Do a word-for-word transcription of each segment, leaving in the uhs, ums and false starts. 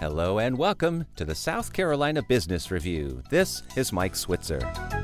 Hello and welcome to the South Carolina Business Review. This is Mike Switzer.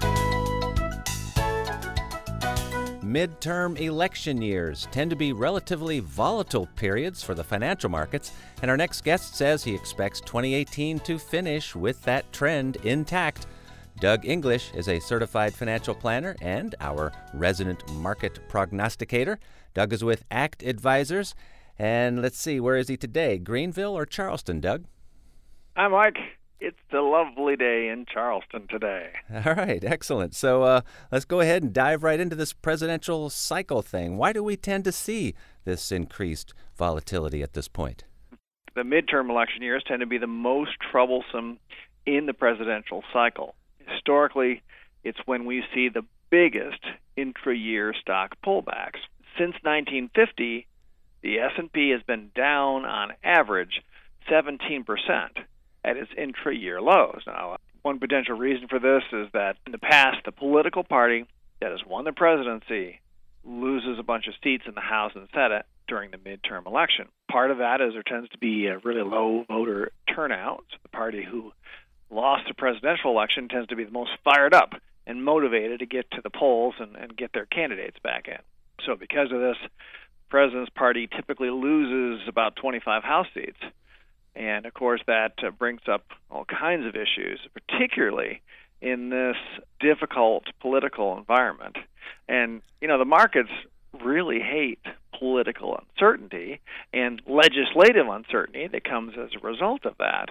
Midterm election years tend to be relatively volatile periods for the financial markets, and our next guest says he expects twenty eighteen to finish with that trend intact. Doug English is a certified financial planner and our resident market prognosticator. Doug is with ACT Advisors. And let's see, where is he today? Greenville or Charleston, Doug? Hi, Mike. It's a lovely day in Charleston today. All right, excellent. So uh, let's go ahead and dive right into this presidential cycle thing. Why do we tend to see this increased volatility at this point? The midterm election years tend to be the most troublesome in the presidential cycle. Historically, it's when we see the biggest intra-year stock pullbacks. Since nineteen fifty, the S and P has been down on average seventeen percent at its intra-year lows. Now, one potential reason for this is that in the past, the political party that has won the presidency loses a bunch of seats in the House and Senate during the midterm election. Part of that is there tends to be a really low voter turnout. So the party who lost the presidential election tends to be the most fired up and motivated to get to the polls and, and get their candidates back in. So because of this, President's party typically loses about twenty-five House seats. And, of course, that uh, brings up all kinds of issues, particularly in this difficult political environment. And, you know, the markets really hate political uncertainty and legislative uncertainty that comes as a result of that.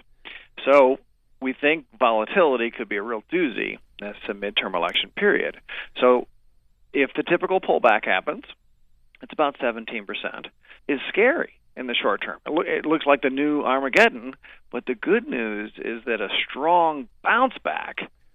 So we think volatility could be a real doozy in this uh, midterm election period. So if the typical pullback happens, it's about seventeen percent, is scary in the short term. It, lo- it looks like the new Armageddon, but the good news is that a strong bounce back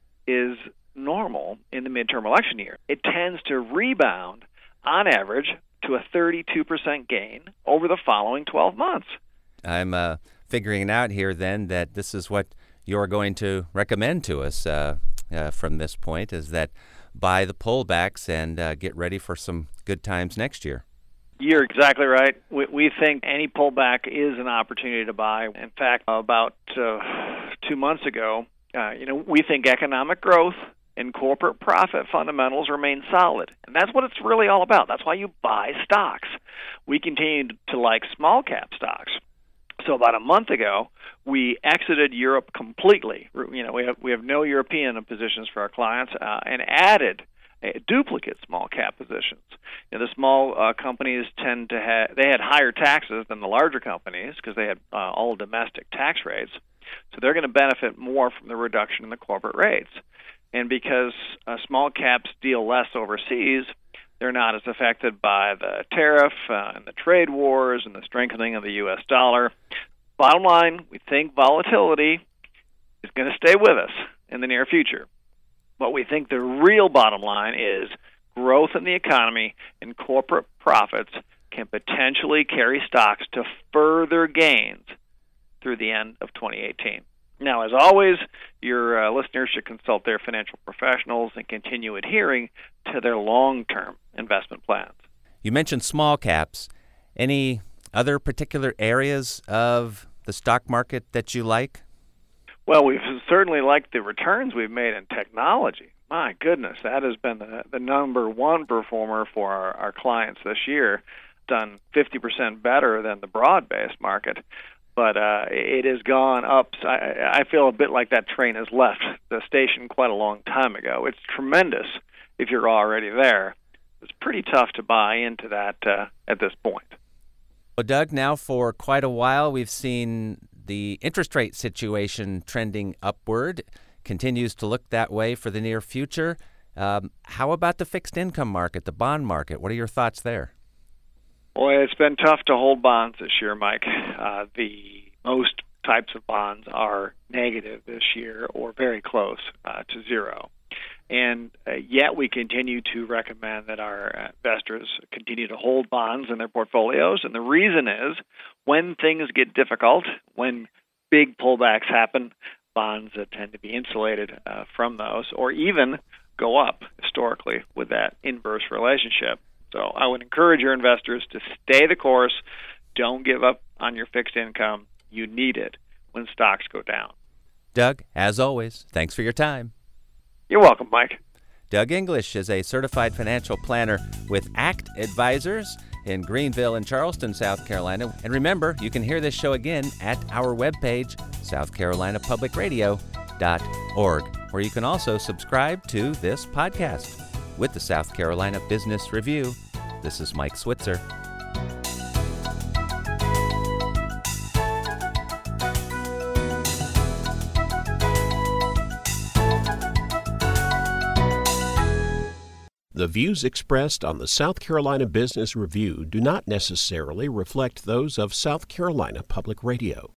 is normal in the midterm election year. It tends to rebound, on average, to a thirty-two percent gain over the following twelve months. I'm uh, figuring out here then that this is what you're going to recommend to us uh, uh, from this point, is that buy the pullbacks and uh, get ready for some good times next year. You're exactly right. We, we think any pullback is an opportunity to buy. In fact, about uh, two months ago, uh, you know, we think economic growth and corporate profit fundamentals remain solid. And that's what it's really all about. That's why you buy stocks. We continue to like small cap stocks. So about a month ago, we exited Europe completely. You know, we have we have no European positions for our clients, uh, and added uh, duplicate small cap positions. You know, the small uh, companies tend to have they had higher taxes than the larger companies because they had uh, all domestic tax rates. So they're going to benefit more from the reduction in the corporate rates. And because uh, small caps deal less overseas, they're not as affected by the tariff uh, and the trade wars and the strengthening of the U S dollar. Bottom line, we think volatility is going to stay with us in the near future. But we think the real bottom line is growth in the economy and corporate profits can potentially carry stocks to further gains through the end of twenty eighteen. Now, as always, your uh, listeners should consult their financial professionals and continue adhering to their long-term investment plans. You mentioned small caps. Any other particular areas of the stock market that you like? Well, we've certainly liked the returns we've made in technology. My goodness, that has been the, the number one performer for our, our clients this year, done fifty percent better than the broad-based market. But uh, it has gone up. I, I feel a bit like that train has left the station quite a long time ago. It's tremendous if you're already there. It's pretty tough to buy into that uh, at this point. Well, Doug, now for quite a while we've seen the interest rate situation trending upward. Continues to look that way for the near future. Um, how about the fixed income market, the bond market? What are your thoughts there? Boy, it's been tough to hold bonds this year, Mike. Uh, the most types of bonds are negative this year or very close uh, to zero. And uh, yet we continue to recommend that our investors continue to hold bonds in their portfolios. And the reason is when things get difficult, when big pullbacks happen, bonds uh, tend to be insulated uh, from those or even go up historically with that inverse relationship. So I would encourage your investors to stay the course. Don't give up on your fixed income. You need it. when stocks go down. Doug, as always, thanks for your time. You're welcome, Mike. Doug English is a certified financial planner with ACT Advisors in Greenville and Charleston, South Carolina. And remember, you can hear this show again at our webpage, south carolina public radio dot org, where you can also subscribe to this podcast. With the South Carolina Business Review, this is Mike Switzer. The views expressed on the South Carolina Business Review do not necessarily reflect those of South Carolina Public Radio.